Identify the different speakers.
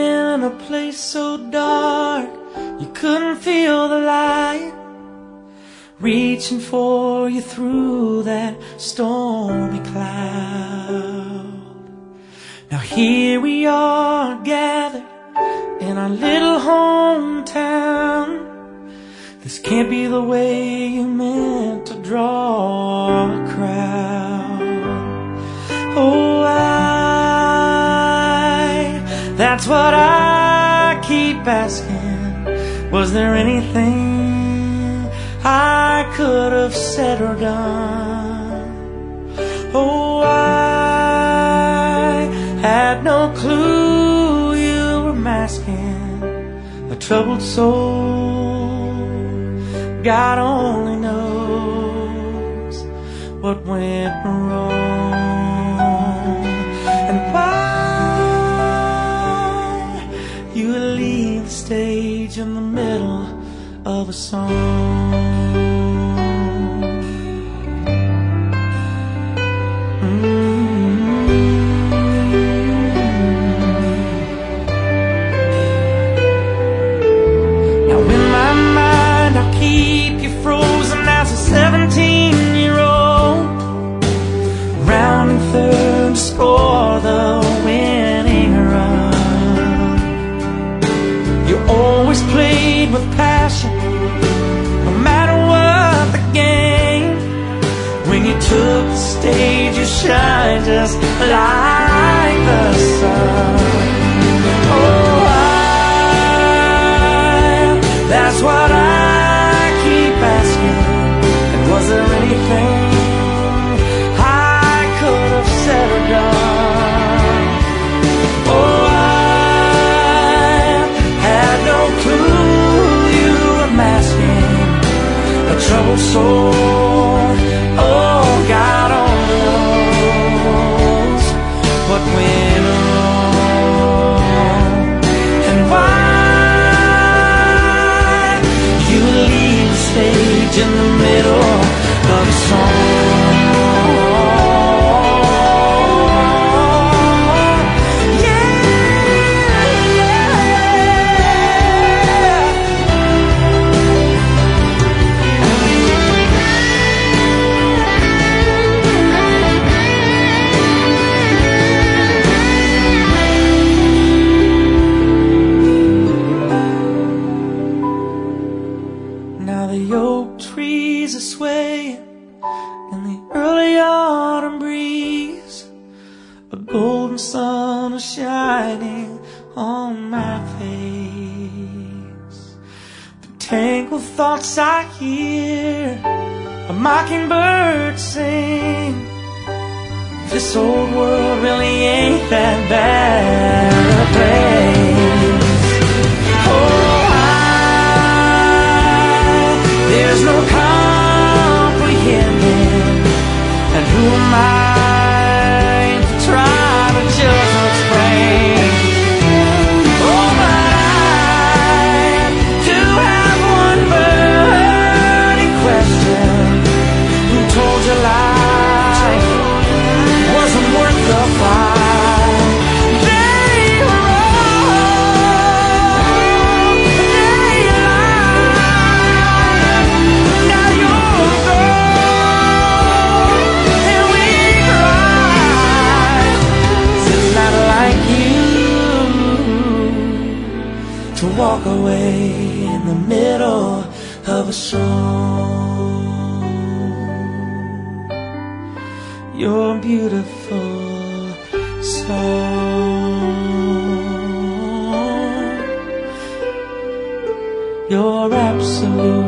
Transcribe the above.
Speaker 1: in a place so dark you couldn't feel the light, reaching for you through that stormy cloud. Now here we are gathered in our little hometown. This can't be the way you meant to draw a crowd. Oh, that's what I keep asking. Was there anything I could have said or done? Oh, I had no clue you were masking a troubled soul. God only knows what went wrong and why you leave the stage in the middle of a song. Now in my mind I'll keep you frozen as a 17-year-old, rounding third to score the winning run. You always played with passion, no matter what the game. When you took the stage, you shine just like the sun. Oh, that's what I keep asking. And was there anything I could have said or done? Oh, troubled soul. Oh, God only knows what went wrong and why you leave the stage in the middle of a song. Now the oak trees are swaying in the early autumn breeze. A golden sun is shining on my face. Through tangled thoughts I hear a mockingbird sing. This old world really ain't that bad a place. There's no comprehending, and who am I to try to just explain? Oh, but I do have one burning question. Who told you life wasn't worth the fight? To walk away in the middle of a song. You're beautiful song. You're absolute.